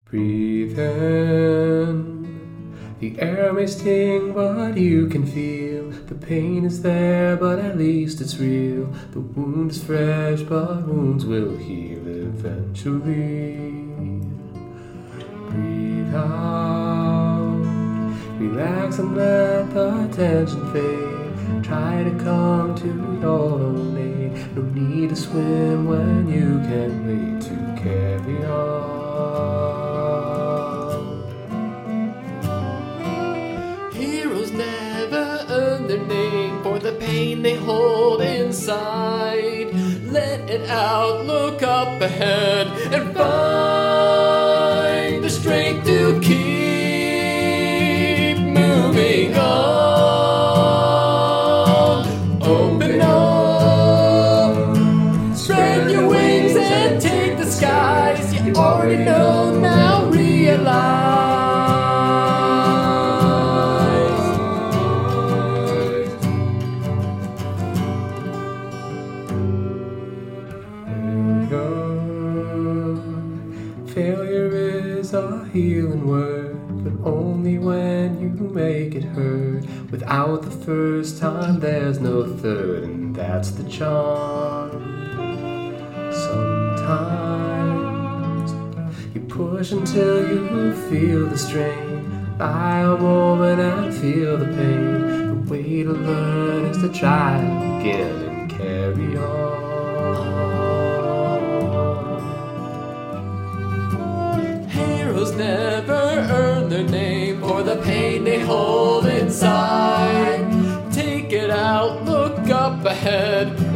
Breathe in. The air may sting, but you can feel the pain is there, but at least it's real. The wound is fresh, but wounds will heal eventually. Breathe out. Relax and let the tension fade. Try to come to your own aid. No need to swim when you can't wait to carry on. Heroes never earn their name for the pain they hold inside. Let it out, look up ahead, and find the strength to keep moving on. Open up, spread your wings and take the skies. You already know, now realize. Failure is a healing word, but only when you make it hurt. Without the first time, there's no third, and that's the charm. Sometimes you push until you feel the strain. Lie a moment and feel the pain. The way to learn is to try again and carry on. Heroes never earn their name for the pain they hold inside. Take it out, look up ahead,